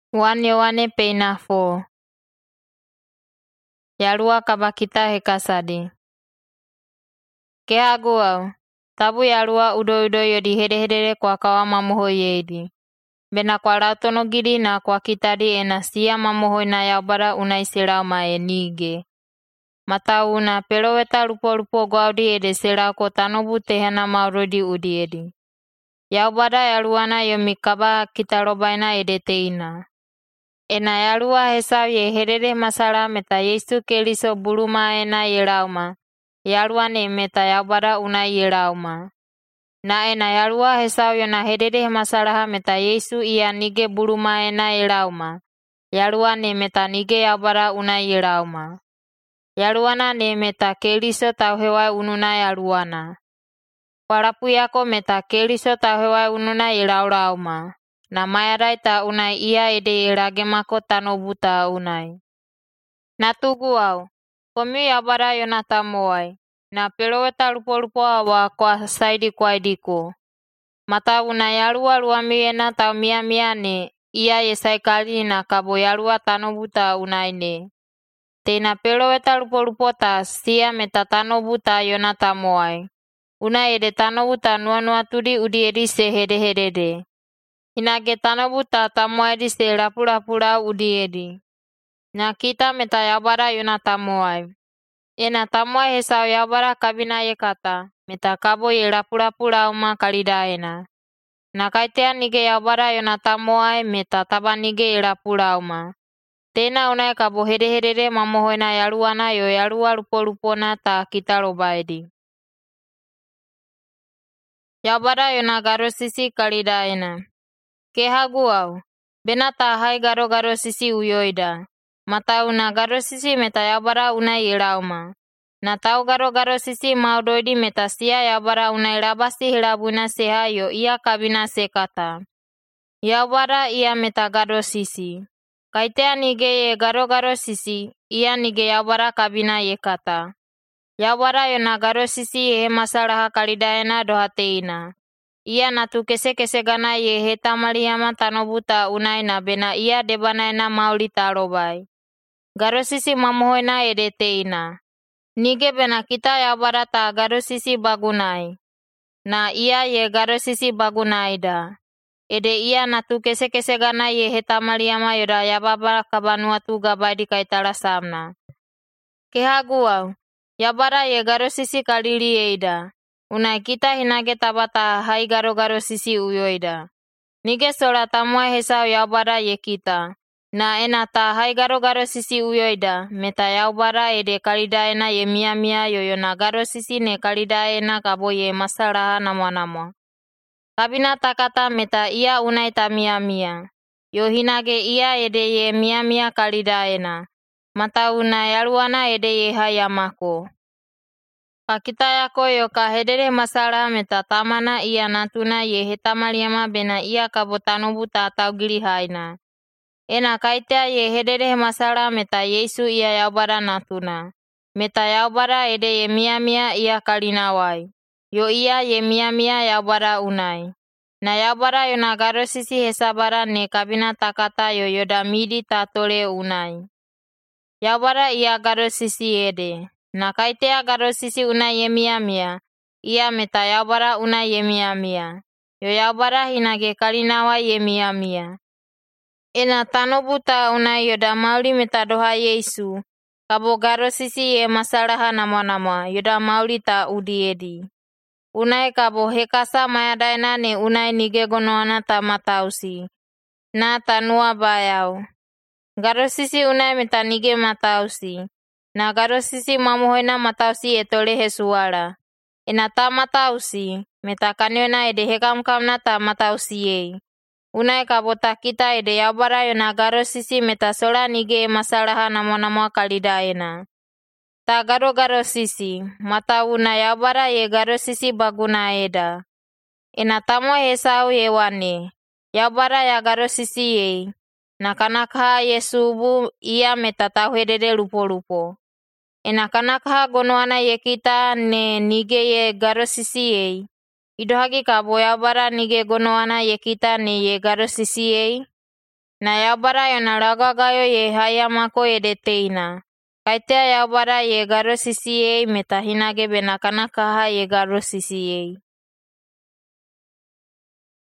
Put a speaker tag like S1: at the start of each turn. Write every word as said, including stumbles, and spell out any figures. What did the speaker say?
S1: Wane wane peina fo. Yalua kabakita hekasadi. Kehagu au. Tabu yalua udo udo yodi hede hedere kwa kawa mamoho yedi. Bena kwa rautono giri na kwa kitadi ena siya mamoho na yaubara unai serau mae nige. Mata una pero weta lupo lupo gaudi ede serau ko tanobu tehana maurodi udi edi. Yaubara yaluana yomi kaba kita robaina ede teina. Ena yalua hesau ye hedere masala meta Yesu keliso buluma ena yelauma. Yalua ne meta yaubara una yelauma. Na ena yalua hesau yona hedere masala meta Yesu ia nige buluma ena yelauma. Yalua ne meta nige yaubara una yelauma. Yaluana ne meta keliso tauhewa ununa yaluana. Walapu yako meta keliso tauhewa ununa yelaulauma. Na mayarai ta unai ia ede elagemako tanobuta unai. Na tugu au. Komi yabara yonata moai. Na peloweta lupo lupo awa kwa saidi kwa idiko. Mata una yalua luami ena tau mia mia ne. Ia yesaikali na kabo yalua tanobuta unai ne. Tena peloweta lupo lupo ta sia meta tanobuta yonata moai. Una ede tanobuta nua nua tudi udi edi se hede hede de. Hinage tanobuta tamoa edi se lapura pura udi edi. Na kita meta yabara yona tamoai. Ena tamoai hesau yabara kabina ye kata. Meta kabo ye lapura pura uma kalida ena. Na kaitea nige yabara yona tamoai meta taba nige ye lapura uma. Tena unai kabo hede hede de mamohoena yaluana yo yalua lupo lupona ta kita roba edi. Yabara yona garo sisi kalida ena. Kehagu au. Benata hai garo garo sisi uyoida. Mata una garo sisi meta yabara una yelauma. Na tau garo garo sisi maudoidi meta sia yabara una ilabasi hilabuna sehayo ia kabina sekata. Yabara ia meta garo sisi. Kaitea nige ye garo garo sisi, ia nige yabara kabina ye kata. Yabara yona garo sisi ye masalaha kalidaena dohateina. Ia natu kese kese gana ye heta maliyama tanobuta unai na bena ia debana ena mauli tarobai. Garo sisi mamohoena ede teina. Nige bena kita yabara ta garo sisi bagunai. Na ia ye garo sisi bagunai da. Ede ia natu kese kese gana ye heta maliyama yoda yababa kabanua tu gabai kaitala samna. Kehagu au. Yabara ye garo sisi kalili eida. Unai kita hinage tabata hai garo garo sisi uyoida. Nige sola tamoa hesau yaubara ye kita. Na ena ta hai garo garo sisi uyoida. Meta yaubara ede kalida ena ye mia mia yoyo na garo sisi ne kalida ena kabo ye masalaha namwa namwa. Kabina takata meta ia unai ta mia mia. Yo hinage ia ede ye mia mia kalida ena. Mata una yaluana ede ye hayamako. Pakita yako yo ka hedere masala meta tamana ia natuna ye hetamaliama bena ia kabotanobu tatau gili haina. Ena kaitea ye hedere masala meta Yesu ia yaubara natuna. Meta yaubara ede ye mia mia ia kalinawai. Yo ia ye mia mia yaubara unai. Na yaubara yona garo sisi hesabara ne kabina takata yo yoda midi tatole unai. Yaubara ia garo sisi ede. Na kaitea garo sisi una ye mia mia. Ia meta yaubara una ye mia mia. Yo yaubara hinage kalinawa ye mia mia. Ena tanobuta una yoda mauli meta doha Yesu. Kabo garo sisi ye masalaha namwa namwa. Yoda mauli ta udiedi. Unai kabo hekasa mayadaina ne unai nige gonoana ta matausi. Na tanua bayau. Garo sisi unai meta nige matausi. Na garo sisi mamuhoina matausi etole hesuara. Ena ta matausi, meta kaniona ede hekam kamna ta matausi yei. Unai kabota kita ede yaubara yona garo sisi meta sola nige masalaha namwa namwa kalidaena. Ta garo garo sisi, mata una yaubara ye garo sisi baguna eda. Ena tamo hesau ye wane, yaubara ya garo sisi yei. Na kanakha Yesubu ia meta tauhedede lupo lupo. Ena kanakha gonoana ye kita ne nige ye garo sisi yei. Idohagi kabo yaubara nige gonoana ye kita ne ye garo sisi yei. Na Yaubara yona ragagaio ye haia mako edeteina. Kaitea Yaubara ye garosisi ei meta hinage bena kanakaha ye garosisi ei.